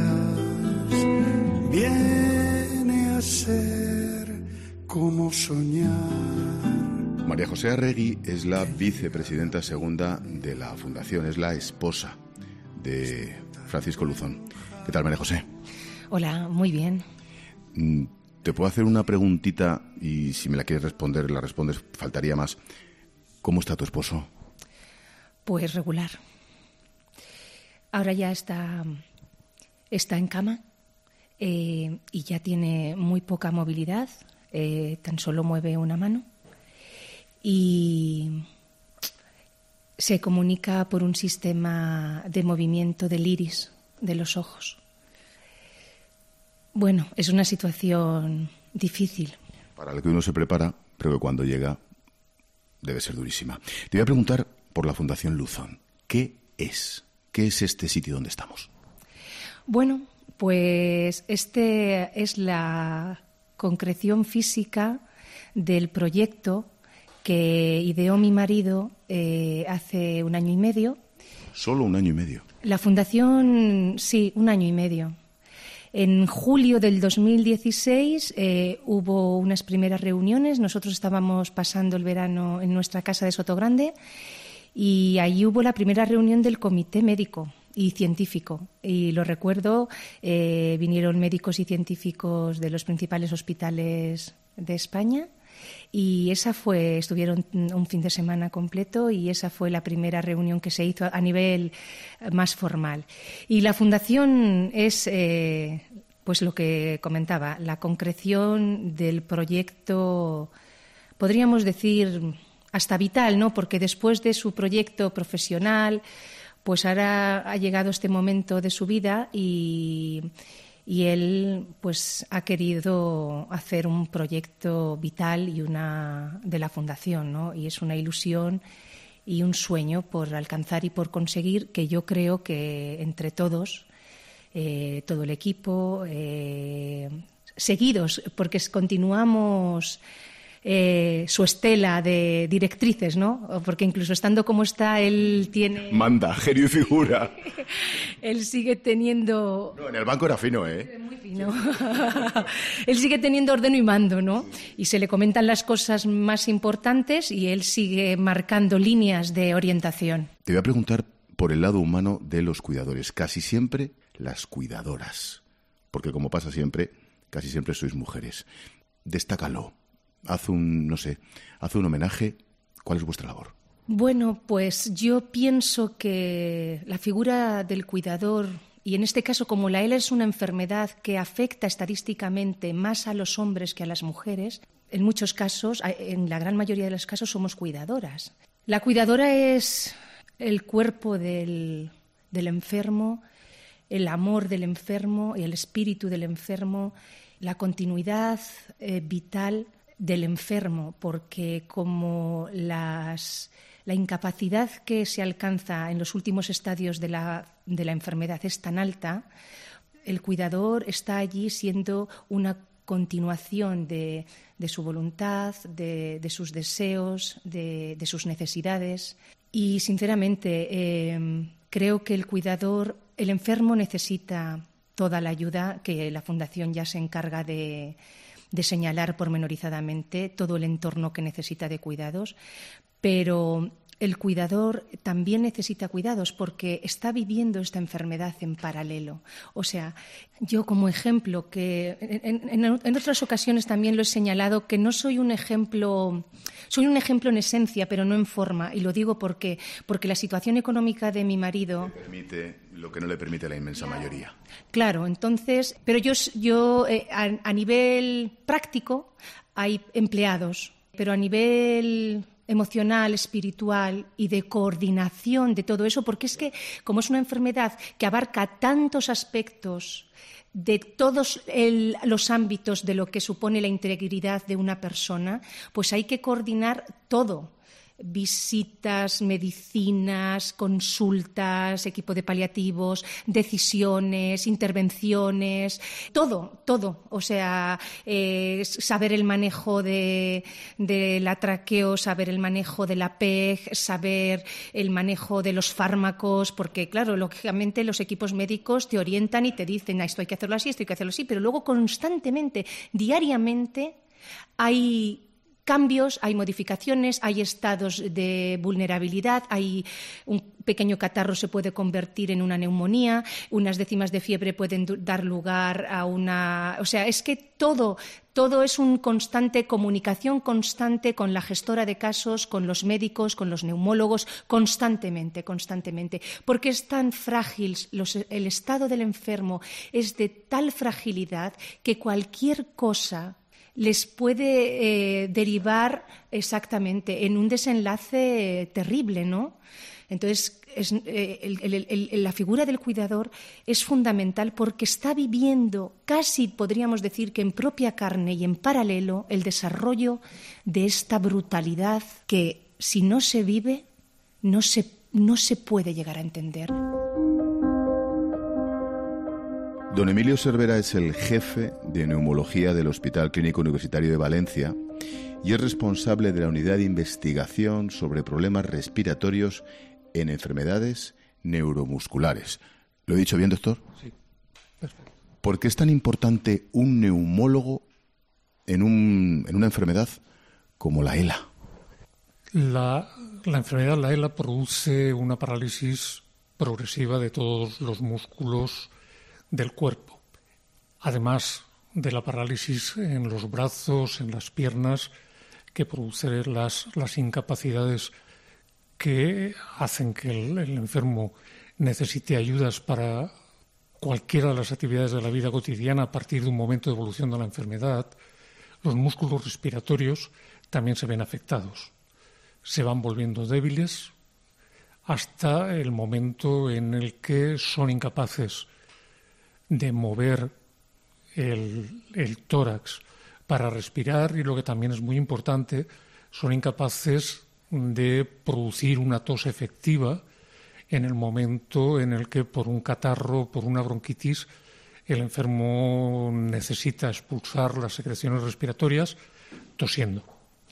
viene a ser como soñar. María José Arregui es la vicepresidenta segunda de la Fundación, es la esposa de Francisco Luzón. ¿Qué tal, María José? Hola, muy bien. Te puedo hacer una preguntita y si me la quieres responder, la respondes, faltaría más. ¿Cómo está tu esposo? Pues regular. Ahora ya está en cama y ya tiene muy poca movilidad, tan solo mueve una mano y se comunica por un sistema de movimiento del iris de los ojos. Bueno, es una situación difícil. Para lo que uno se prepara, pero que cuando llega debe ser durísima. Te voy a preguntar por la Fundación Luzón. ¿Qué es? ¿Qué es este sitio donde estamos? Bueno, pues este es la concreción física del proyecto que ideó mi marido hace 1 año y medio. ¿Solo 1 año y medio? La fundación, sí, 1 año y medio. En julio del 2016 hubo unas primeras reuniones. Nosotros estábamos pasando el verano en nuestra casa de Sotogrande y ahí hubo la primera reunión del comité médico y científico. Y lo recuerdo, vinieron médicos y científicos de los principales hospitales de España. Y estuvieron un fin de semana completo y esa fue la primera reunión que se hizo a nivel más formal. Y la fundación es, pues lo que comentaba, la concreción del proyecto, podríamos decir, hasta vital, ¿no? Porque después de su proyecto profesional, pues ahora ha llegado este momento de su vida y él pues ha querido hacer un proyecto vital y de la fundación, ¿no? Y es una ilusión y un sueño por alcanzar y por conseguir, que yo creo que entre todos, todo el equipo, seguidos, porque continuamos su estela de directrices, ¿no? Porque incluso estando como está, él tiene... Manda, genio y figura. Él sigue teniendo... No, en el banco era fino, ¿eh? Muy fino. Él sigue teniendo orden y mando, ¿no? Y se le comentan las cosas más importantes y él sigue marcando líneas de orientación. Te voy a preguntar por el lado humano de los cuidadores. Casi siempre las cuidadoras. Porque como pasa siempre, casi siempre sois mujeres. Destácalo. Haz un homenaje. ¿Cuál es vuestra labor? Bueno, pues yo pienso que la figura del cuidador, y en este caso como la ELA es una enfermedad que afecta estadísticamente más a los hombres que a las mujeres, en muchos casos, en la gran mayoría de los casos, somos cuidadoras. La cuidadora es el cuerpo del enfermo, el amor del enfermo y el espíritu del enfermo, la continuidad vital del enfermo, porque como la incapacidad que se alcanza en los últimos estadios de la enfermedad es tan alta, el cuidador está allí siendo una continuación de su voluntad, de sus deseos, de sus necesidades. Y sinceramente creo que el enfermo necesita toda la ayuda, que la Fundación ya se encarga de señalar pormenorizadamente todo el entorno que necesita de cuidados, pero el cuidador también necesita cuidados porque está viviendo esta enfermedad en paralelo. O sea, yo como ejemplo, que en otras ocasiones también lo he señalado, que no soy un ejemplo, soy un ejemplo en esencia, pero no en forma, y lo digo porque la situación económica de mi marido... Le permite lo que no le permite a la inmensa mayoría. Claro, entonces, pero yo a nivel práctico hay empleados, pero a nivel emocional, espiritual y de coordinación de todo eso, porque es que como es una enfermedad que abarca tantos aspectos de todos los ámbitos de lo que supone la integridad de una persona, pues hay que coordinar todo. Visitas, medicinas, consultas, equipo de paliativos, decisiones, intervenciones, todo. O sea, saber el manejo de la traqueo, saber el manejo de la PEG, saber el manejo de los fármacos, porque, claro, lógicamente los equipos médicos te orientan y te dicen esto hay que hacerlo así, esto hay que hacerlo así, pero luego constantemente, diariamente, hay cambios, hay modificaciones, hay estados de vulnerabilidad, hay un pequeño catarro se puede convertir en una neumonía, unas décimas de fiebre pueden dar lugar a una... O sea, es que todo es una constante comunicación constante con la gestora de casos, con los médicos, con los neumólogos, constantemente, porque es tan frágil, el estado del enfermo es de tal fragilidad que cualquier cosa les puede derivar exactamente en un desenlace terrible, ¿no? Entonces, la figura del cuidador es fundamental porque está viviendo, casi podríamos decir que en propia carne y en paralelo, el desarrollo de esta brutalidad que, si no se vive, no se puede llegar a entender. Don Emilio Cervera es el jefe de neumología del Hospital Clínico Universitario de Valencia y es responsable de la unidad de investigación sobre problemas respiratorios en enfermedades neuromusculares. ¿Lo he dicho bien, doctor? Sí, perfecto. ¿Por qué es tan importante un neumólogo en una enfermedad como la ELA? La enfermedad, la ELA, produce una parálisis progresiva de todos los músculos del cuerpo, además de la parálisis en los brazos, en las piernas, que produce las incapacidades que hacen que el enfermo necesite ayudas para cualquiera de las actividades de la vida cotidiana a partir de un momento de evolución de la enfermedad. Los músculos respiratorios también se ven afectados, se van volviendo débiles hasta el momento en el que son incapaces de mover el tórax para respirar y, lo que también es muy importante, son incapaces de producir una tos efectiva en el momento en el que, por un catarro, por una bronquitis, el enfermo necesita expulsar las secreciones respiratorias tosiendo.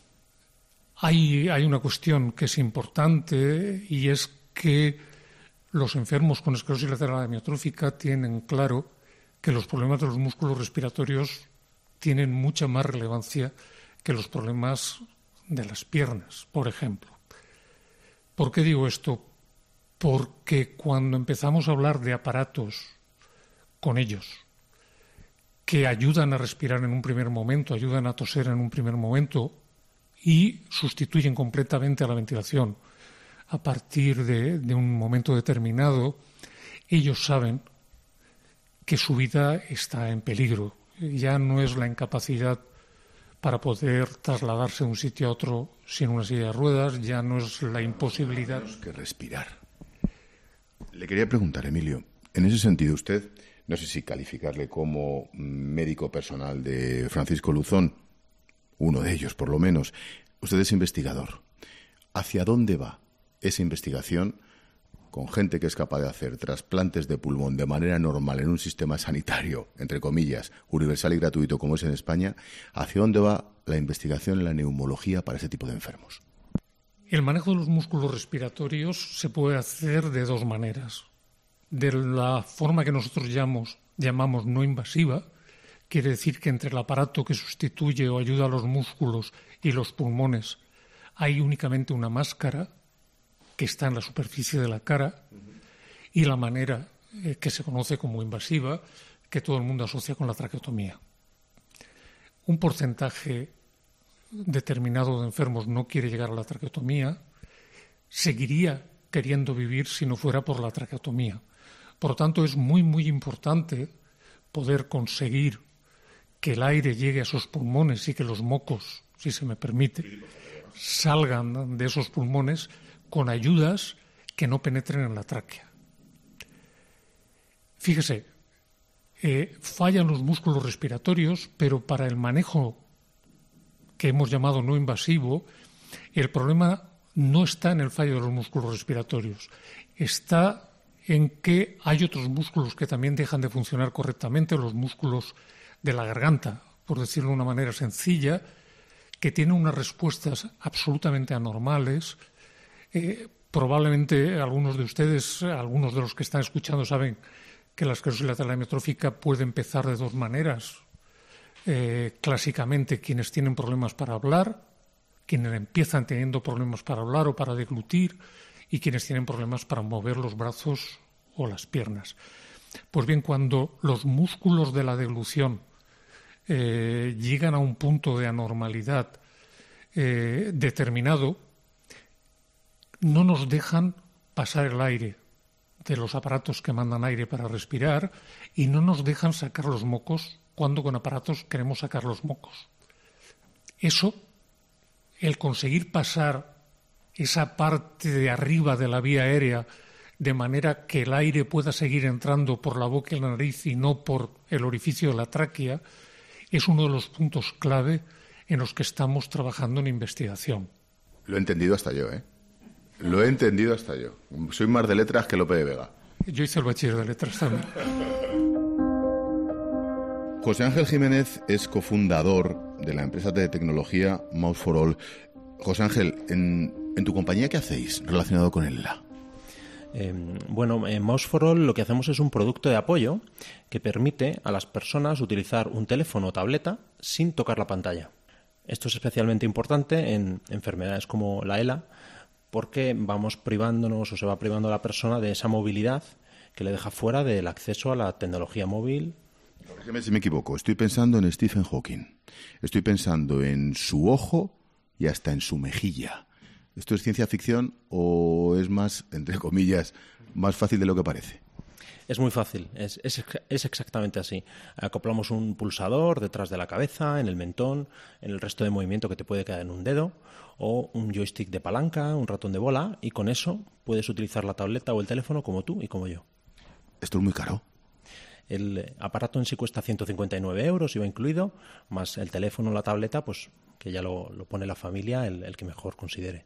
Hay una cuestión que es importante y es que los enfermos con esclerosis lateral amiotrófica tienen claro que los problemas de los músculos respiratorios tienen mucha más relevancia que los problemas de las piernas, por ejemplo. ¿Por qué digo esto? Porque cuando empezamos a hablar de aparatos con ellos que ayudan a respirar en un primer momento, ayudan a toser en un primer momento y sustituyen completamente a la ventilación a partir de un momento determinado, ellos saben que su vida está en peligro. Ya no es la incapacidad para poder trasladarse de un sitio a otro sin una silla de ruedas, ya no es la imposibilidad. Que respirar. Le quería preguntar, Emilio, en ese sentido usted, no sé si calificarle como médico personal de Francisco Luzón, uno de ellos por lo menos, usted es investigador. ¿Hacia dónde va esa investigación con gente que es capaz de hacer trasplantes de pulmón de manera normal en un sistema sanitario, entre comillas, universal y gratuito como es en España? ¿Hacia dónde va la investigación en la neumología para ese tipo de enfermos? El manejo de los músculos respiratorios se puede hacer de dos maneras. De la forma que nosotros llamamos no invasiva, quiere decir que entre el aparato que sustituye o ayuda a los músculos y los pulmones hay únicamente una máscara que está en la superficie de la cara, y la manera que se conoce como invasiva, que todo el mundo asocia con la traqueotomía. Un porcentaje determinado de enfermos no quiere llegar a la traqueotomía, seguiría queriendo vivir si no fuera por la traqueotomía. Por lo tanto, es muy, muy importante poder conseguir que el aire llegue a esos pulmones y que los mocos, si se me permite, salgan de esos pulmones con ayudas que no penetren en la tráquea. Fíjese, fallan los músculos respiratorios, pero para el manejo que hemos llamado no invasivo, el problema no está en el fallo de los músculos respiratorios, está en que hay otros músculos que también dejan de funcionar correctamente, los músculos de la garganta, por decirlo de una manera sencilla, que tienen unas respuestas absolutamente anormales. Probablemente algunos de ustedes, algunos de los que están escuchando, saben que la esclerosis lateral amiotrófica puede empezar de dos maneras. Clásicamente, quienes tienen problemas para hablar, quienes empiezan teniendo problemas para hablar o para deglutir y quienes tienen problemas para mover los brazos o las piernas. Pues bien, cuando los músculos de la deglución llegan a un punto de anormalidad determinado, no nos dejan pasar el aire de los aparatos que mandan aire para respirar y no nos dejan sacar los mocos cuando con aparatos queremos sacar los mocos. Eso, el conseguir pasar esa parte de arriba de la vía aérea de manera que el aire pueda seguir entrando por la boca y la nariz y no por el orificio de la tráquea, es uno de los puntos clave en los que estamos trabajando en investigación. Lo he entendido hasta yo, ¿eh? Lo he entendido hasta yo. Soy más de letras que Lope de Vega. Yo hice el bachiller de letras también. José Ángel Jiménez es cofundador de la empresa de tecnología Mouse for All. José Ángel, ¿en tu compañía qué hacéis relacionado con ELA? Bueno, en Mouse for All lo que hacemos es un producto de apoyo que permite a las personas utilizar un teléfono o tableta sin tocar la pantalla. Esto es especialmente importante en enfermedades como la ELA, porque vamos privándonos o se va privando a la persona de esa movilidad que le deja fuera del acceso a la tecnología móvil. Corrígeme si me equivoco, estoy pensando en Stephen Hawking, estoy pensando en su ojo y hasta en su mejilla. ¿Esto es ciencia ficción o es más, entre comillas, más fácil de lo que parece? Es muy fácil, es exactamente así. Acoplamos un pulsador detrás de la cabeza, en el mentón, en el resto de movimiento que te puede quedar en un dedo, o un joystick de palanca, un ratón de bola, y con eso puedes utilizar la tableta o el teléfono como tú y como yo. ¿Esto es muy caro? El aparato en sí cuesta 159 euros, IVA incluido, más el teléfono o la tableta, pues que ya lo pone la familia, el que mejor considere.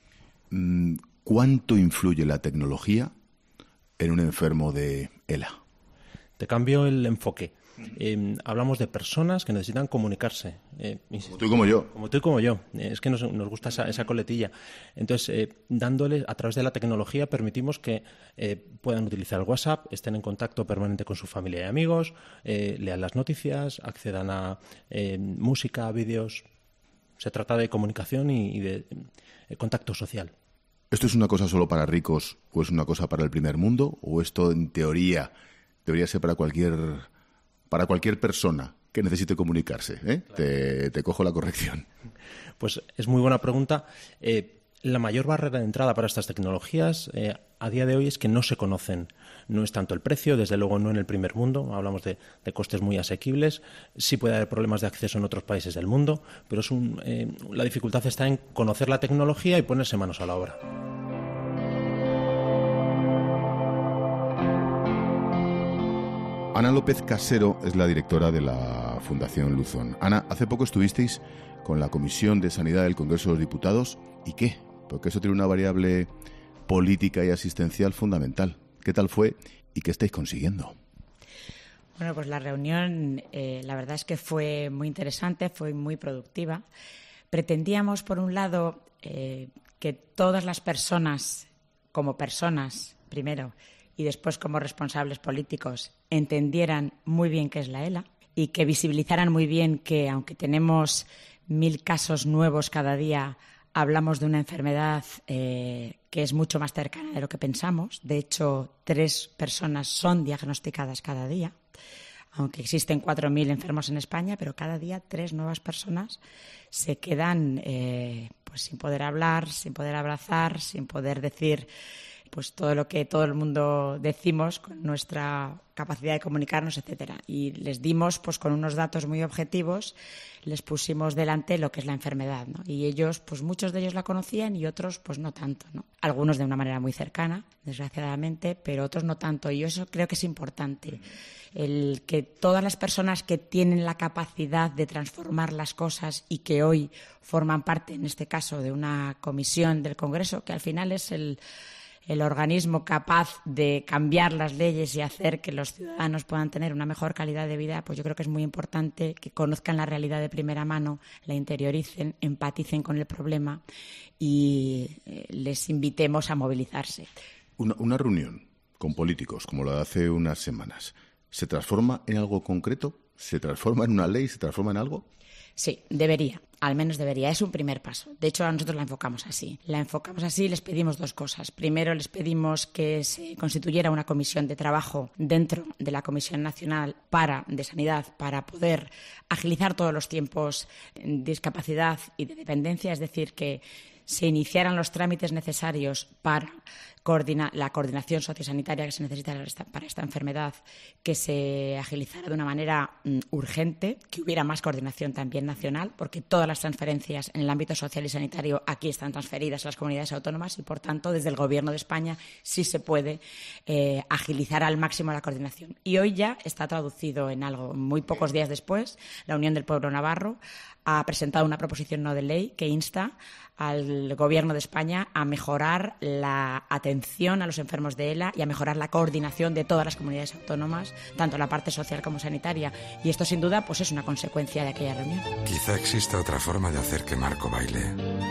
¿Cuánto influye la tecnología en un enfermo de ELA? Te cambio el enfoque. Hablamos de personas que necesitan comunicarse. Como tú y como yo. Como tú y como yo. Es que nos gusta esa coletilla. Entonces, dándoles, a través de la tecnología, permitimos que puedan utilizar el WhatsApp, estén en contacto permanente con su familia y amigos, lean las noticias, accedan a música, vídeos. Se trata de comunicación y de contacto social. ¿Esto es una cosa solo para ricos o es una cosa para el primer mundo? ¿O esto, en teoría, debería ser para cualquier persona que necesite comunicarse? Te cojo la corrección. Pues es muy buena pregunta. La mayor barrera de entrada para estas tecnologías a día de hoy es que no se conocen. No es tanto el precio, desde luego no en el primer mundo, hablamos de costes muy asequibles. Sí puede haber problemas de acceso en otros países del mundo, pero la dificultad está en conocer la tecnología y ponerse manos a la obra. Ana López Casero es la directora de la Fundación Luzón. Ana, hace poco estuvisteis con la Comisión de Sanidad del Congreso de los Diputados. ¿Y qué? Porque eso tiene una variable política y asistencial fundamental. ¿Qué tal fue y qué estáis consiguiendo? Bueno, pues la reunión, la verdad es que fue muy interesante, fue muy productiva. Pretendíamos, por un lado, que todas las personas, como personas, primero, y después como responsables políticos, entendieran muy bien qué es la ELA y que visibilizaran muy bien que, aunque tenemos 1000 casos nuevos cada día, hablamos de una enfermedad que es mucho más cercana de lo que pensamos. De hecho, 3 personas son diagnosticadas cada día, aunque existen 4.000 enfermos en España, pero cada día 3 nuevas personas se quedan pues sin poder hablar, sin poder abrazar, sin poder decir pues todo lo que todo el mundo decimos con nuestra capacidad de comunicarnos, etcétera. Y les dimos, pues con unos datos muy objetivos, les pusimos delante lo que es la enfermedad, ¿no? Y ellos, pues muchos de ellos la conocían y otros, pues no tanto, ¿no? Algunos de una manera muy cercana, desgraciadamente, pero otros no tanto. Y yo eso creo que es importante. El que todas las personas que tienen la capacidad de transformar las cosas y que hoy forman parte, en este caso, de una comisión del Congreso, que al final es el organismo capaz de cambiar las leyes y hacer que los ciudadanos puedan tener una mejor calidad de vida, pues yo creo que es muy importante que conozcan la realidad de primera mano, la interioricen, empaticen con el problema y les invitemos a movilizarse. Una reunión con políticos, como la de hace unas semanas, ¿se transforma en algo concreto? ¿Se transforma en una ley? ¿Se transforma en algo? Sí, debería. Al menos debería. Es un primer paso. De hecho, nosotros la enfocamos así. Les pedimos dos cosas. Primero, les pedimos que se constituyera una comisión de trabajo dentro de la Comisión Nacional de Sanidad para poder agilizar todos los tiempos de discapacidad y de dependencia, es decir, que se iniciaran los trámites necesarios para la coordinación sociosanitaria que se necesita para esta enfermedad, que se agilizara de una manera urgente, que hubiera más coordinación también nacional, porque todas las transferencias en el ámbito social y sanitario aquí están transferidas a las comunidades autónomas y, por tanto, desde el Gobierno de España sí se puede agilizar al máximo la coordinación. Y hoy ya está traducido en algo. Muy pocos días después, la Unión del Pueblo Navarro ha presentado una proposición no de ley que insta al Gobierno de España a mejorar la atención a los enfermos de ELA y a mejorar la coordinación de todas las comunidades autónomas, tanto la parte social como sanitaria. Y esto, sin duda, pues es una consecuencia de aquella reunión. Quizá exista otra forma de hacer que Marco baile.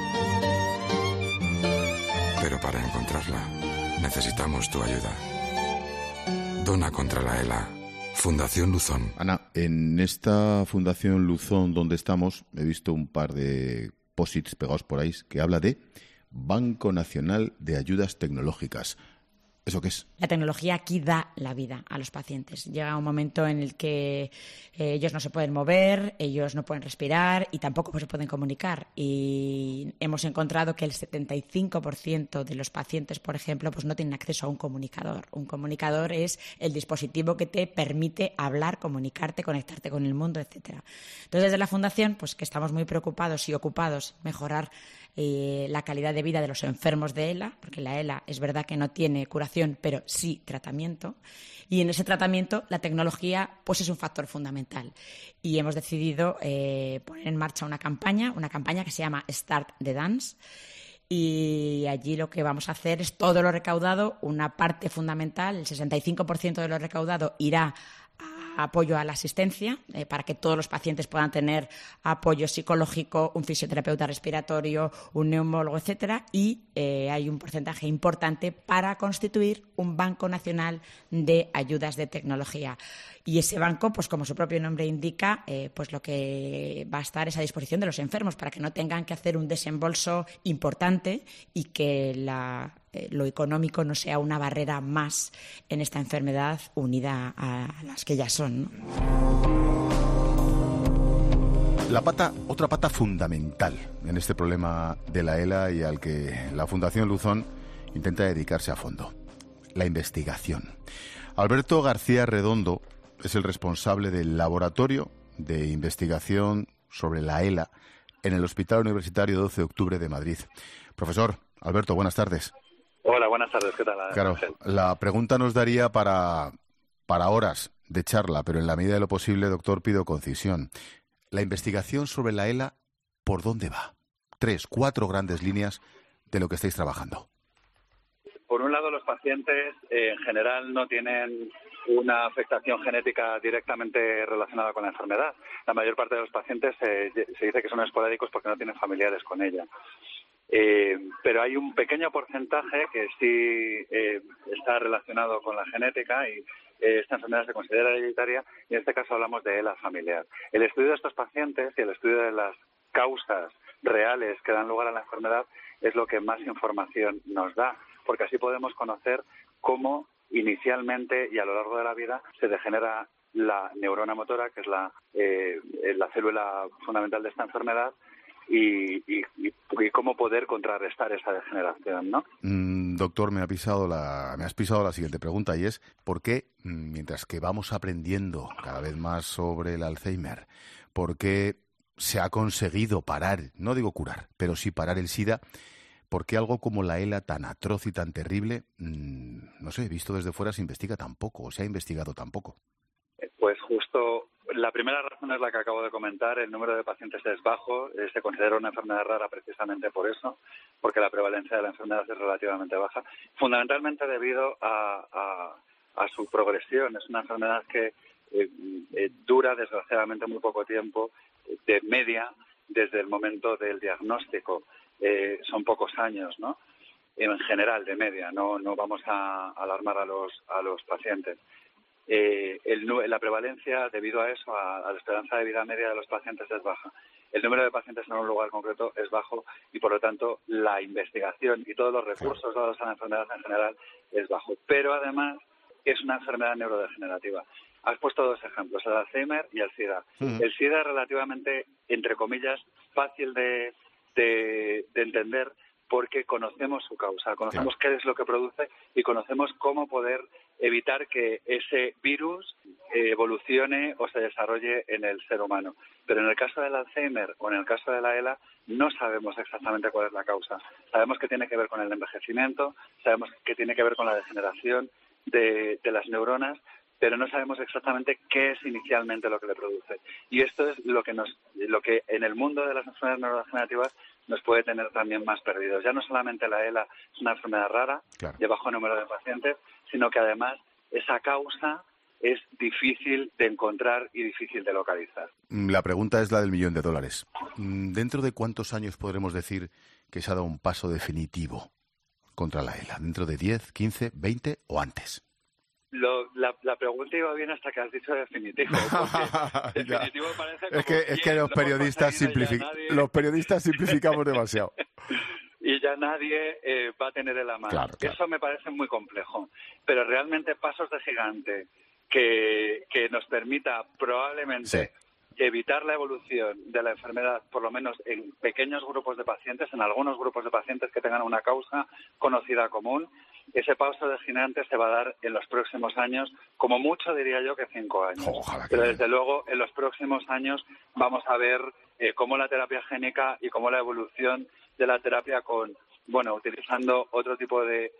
Pero para encontrarla, necesitamos tu ayuda. Dona contra la ELA. Fundación Luzón. Ana, en esta Fundación Luzón donde estamos, he visto un par de posits pegados por ahí que habla de Banco Nacional de Ayudas Tecnológicas. ¿Eso qué es? La tecnología aquí da la vida a los pacientes. Llega un momento en el que ellos no se pueden mover, ellos no pueden respirar y tampoco se pueden comunicar. Y hemos encontrado que el 75% de los pacientes, por ejemplo, pues no tienen acceso a un comunicador. Un comunicador es el dispositivo que te permite hablar, comunicarte, conectarte con el mundo, etcétera. Entonces, desde la Fundación, pues que estamos muy preocupados y ocupados en mejorar la calidad de vida de los enfermos de ELA, porque la ELA es verdad que no tiene curación, pero sí tratamiento, y en ese tratamiento la tecnología pues es un factor fundamental. Y hemos decidido poner en marcha una campaña que se llama Start the Dance, y allí lo que vamos a hacer es todo lo recaudado, una parte fundamental, el 65% de lo recaudado irá a apoyo a la asistencia, para que todos los pacientes puedan tener apoyo psicológico, un fisioterapeuta respiratorio, un neumólogo, etcétera, y hay un porcentaje importante para constituir un Banco Nacional de Ayudas de Tecnología. Y ese banco, pues como su propio nombre indica, pues lo que va a estar es a disposición de los enfermos para que no tengan que hacer un desembolso importante y que lo económico no sea una barrera más en esta enfermedad unida a las que ya son, ¿no? Otra pata fundamental en este problema de la ELA y al que la Fundación Luzón intenta dedicarse a fondo: la investigación. Alberto García Redondo es el responsable del Laboratorio de Investigación sobre la ELA en el Hospital Universitario 12 de Octubre de Madrid. Profesor Alberto, buenas tardes. Hola, buenas tardes. ¿Qué tal? Claro, la pregunta nos daría para horas de charla, pero en la medida de lo posible, doctor, pido concisión. La investigación sobre la ELA, ¿por dónde va? 3, 4 grandes líneas de lo que estáis trabajando. Por un lado, los pacientes en general no tienen una afectación genética directamente relacionada con la enfermedad. La mayor parte de los pacientes se dice que son esporádicos porque no tienen familiares con ella. Pero hay un pequeño porcentaje que sí está relacionado con la genética y esta enfermedad se considera hereditaria, y en este caso hablamos de ELA familiar. El estudio de estos pacientes y el estudio de las causas reales que dan lugar a la enfermedad es lo que más información nos da, porque así podemos conocer cómo inicialmente y a lo largo de la vida se degenera la neurona motora, que es la célula fundamental de esta enfermedad, y cómo poder contrarrestar esa degeneración, ¿no? Doctor, me has pisado la siguiente pregunta, y es ¿por qué, mientras que vamos aprendiendo cada vez más sobre el Alzheimer, por qué se ha conseguido parar, no digo curar, pero sí parar el SIDA, por qué algo como la ELA tan atroz y tan terrible, no sé, visto desde fuera, se investiga tan poco, o se ha investigado tan poco? Pues justo la primera razón es la que acabo de comentar: el número de pacientes es bajo, se considera una enfermedad rara precisamente por eso, porque la prevalencia de la enfermedad es relativamente baja, fundamentalmente debido a su progresión. Es una enfermedad que dura desgraciadamente muy poco tiempo, de media, desde el momento del diagnóstico. Son pocos años, ¿no? En general, de media, no vamos a alarmar a los pacientes. La prevalencia, debido a eso, a la esperanza de vida media de los pacientes es baja. el número de pacientes en un lugar concreto es bajo y, por lo tanto, la investigación y todos los recursos dados a la enfermedad en general es bajo. Pero, además, es una enfermedad neurodegenerativa. Has puesto 2 ejemplos, el Alzheimer y el SIDA. El SIDA es relativamente, entre comillas, fácil de entender porque conocemos su causa, conocemos qué es lo que produce y conocemos cómo poder evitar que ese virus evolucione o se desarrolle en el ser humano. Pero en el caso del Alzheimer o en el caso de la ELA no sabemos exactamente cuál es la causa. Sabemos que tiene que ver con el envejecimiento, sabemos que tiene que ver con la degeneración de las neuronas, pero no sabemos exactamente qué es inicialmente lo que le produce. Y esto es lo que en el mundo de las enfermedades neurodegenerativas nos puede tener también más perdidos. Ya no solamente la ELA es una enfermedad rara, de bajo número de pacientes, sino que además esa causa es difícil de encontrar y difícil de localizar. La pregunta es la del $1.000.000. ¿Dentro de cuántos años podremos decir que se ha dado un paso definitivo contra la ELA? ¿Dentro de 10, 15, 20 o antes? La pregunta iba bien hasta que has dicho definitivo. Definitivo parece como es que los periodistas simplificamos demasiado. Y ya nadie va a tener en la mano. Claro. Eso me parece muy complejo. Pero realmente pasos de gigante que nos permita probablemente evitar la evolución de la enfermedad, por lo menos en pequeños grupos de pacientes, en algunos grupos de pacientes que tengan una causa conocida común. Ese paso de gigante se va a dar en los próximos años, como mucho diría yo que 5 años. Pero desde luego en los próximos años vamos a ver cómo la terapia génica y cómo la evolución de la terapia utilizando otro tipo de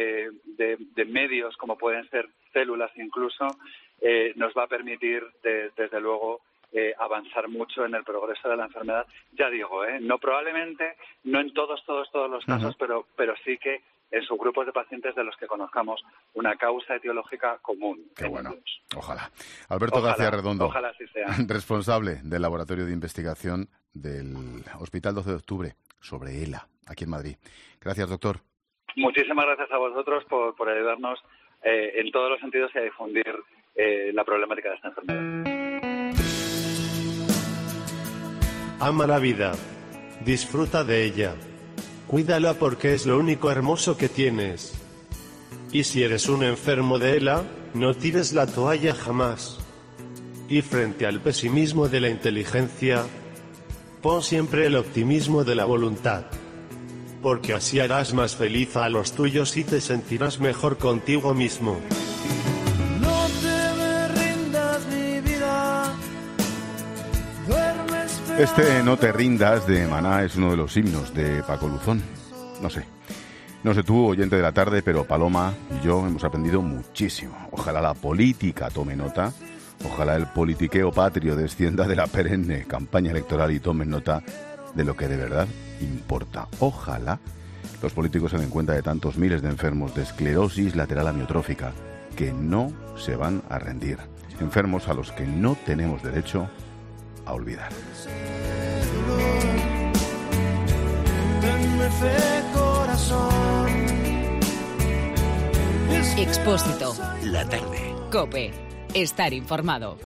medios como pueden ser células incluso, nos va a permitir desde luego avanzar mucho en el progreso de la enfermedad. Ya digo, no probablemente, no en todos los casos, pero sí que en subgrupos de pacientes de los que conozcamos una causa etiológica común. Qué bueno, ojalá. Alberto García Redondo, ojalá así sea. Responsable del Laboratorio de Investigación del Hospital 12 de Octubre sobre ELA, aquí en Madrid. Gracias, doctor. Muchísimas gracias a vosotros por ayudarnos en todos los sentidos y a difundir la problemática de esta enfermedad. Ama la vida, disfruta de ella. Cuídala porque es lo único hermoso que tienes. Y si eres un enfermo de ELA, no tires la toalla jamás. Y frente al pesimismo de la inteligencia, pon siempre el optimismo de la voluntad. Porque así harás más feliz a los tuyos y te sentirás mejor contigo mismo. No te me rindas, mi vida. Este No te rindas de Maná es uno de los himnos de Paco Luzón. No sé tú, oyente de la tarde, pero Paloma y yo hemos aprendido muchísimo. Ojalá la política tome nota, ojalá el politiqueo patrio descienda de la perenne campaña electoral y tomen nota de lo que de verdad importa. Ojalá los políticos se den cuenta de tantos miles de enfermos de esclerosis lateral amiotrófica que no se van a rendir. Enfermos a los que no tenemos derecho a olvidar. Expósito. La tarde. COPE. Estar informado.